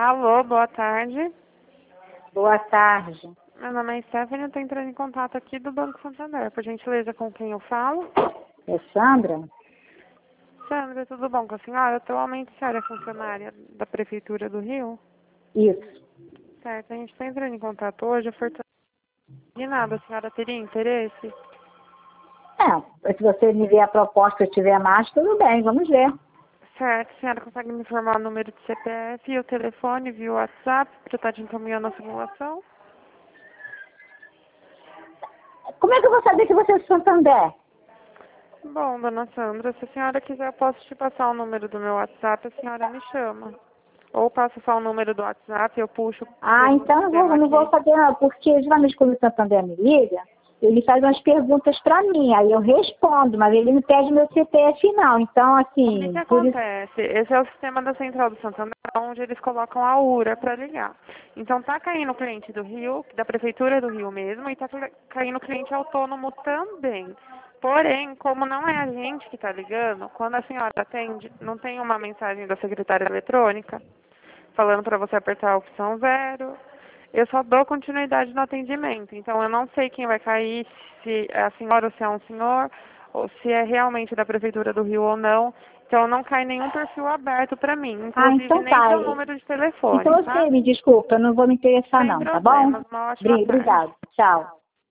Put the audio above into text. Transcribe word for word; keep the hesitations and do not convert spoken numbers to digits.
Alô, boa tarde. Boa tarde. Meu nome é Stephanie, eu estou entrando em contato aqui do Banco Santander. Por gentileza, com quem eu falo? É Sandra? Sandra, tudo bom com a senhora? Atualmente a senhora é funcionária da Prefeitura do Rio? Isso. Certo, a gente está entrando em contato hoje, ofertando de nada. A senhora teria interesse? É, se você me ver a proposta e tiver mais, tudo bem, vamos ver. Certo, a senhora consegue me informar o número de C P F e o telefone via WhatsApp para eu estar te encaminhando a simulação? Como é que eu vou saber que você é de Santander? Bom, dona Sandra, se a senhora quiser, eu posso te passar o número do meu WhatsApp, a senhora me chama. Ou passa só o número do WhatsApp, eu puxo Ah, pelo então eu vou, sistema não vou aqui. saber não, porque geralmente quando o Santander me liga, ele faz umas perguntas para mim, aí eu respondo, mas ele não pede meu C P F não, então O que que assim, por isso... acontece? Esse é o sistema da Central do Santander, onde eles colocam a U R A para ligar. Então tá caindo cliente do Rio, da Prefeitura do Rio mesmo, e tá caindo cliente autônomo também. Porém, como não é a gente que está ligando, quando a senhora atende, não tem uma mensagem da secretária eletrônica falando para você apertar a opção zero. Eu só dou continuidade no atendimento. Então, eu não sei quem vai cair, se é a senhora ou se é um senhor, ou se é realmente da Prefeitura do Rio ou não. Então, não cai nenhum perfil aberto para mim, Ah, inclusive então nem tá. seu número de telefone, Então tá? você me desculpa, eu não vou me interessar Sem não, tá bom? problemas. Uma ótima Bri- tarde. Obrigado, tchau.